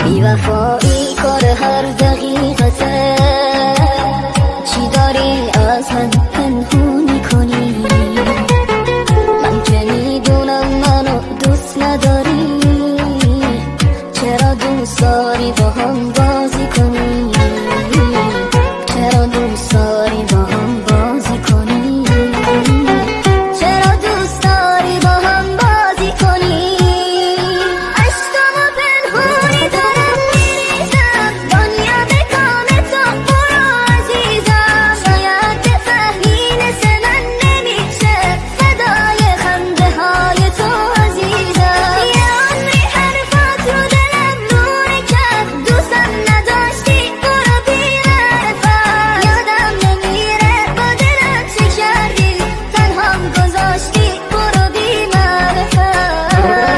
بی وفایی کار هر دقیقته، چی داری از من پنهون میکنی؟ من که میدونم منو دوست نداری، چرا دوست داری با هم بازی کنی؟ چرا دوست داری با هم بازی کنی؟ چرا دوست داری با هم بازی کنی؟ عشقمو پنهونی دارم میریزم، دنیا به کام تو برو عزیزم. شاید بفهمی مثل من نمیشه فدای خنده های تو عزیزم. یه عمری حرفات رو دلم نوری کرد، دوستم نداشتی برو بی‌معرفت. یادم نمیره با دلم چه کردی، تنهام گذاشتی برو بی‌معرفت.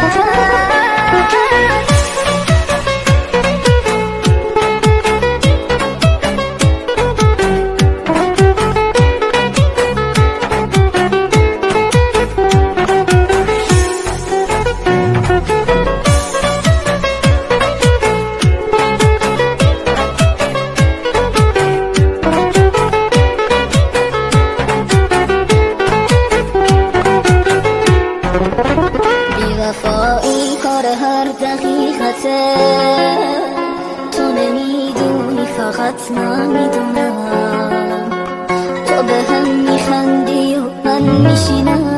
بی‌وفایی کار هر دقیقته، تو نمیدونی فقط من میدونم. تو به هم میخندی و من میشینم،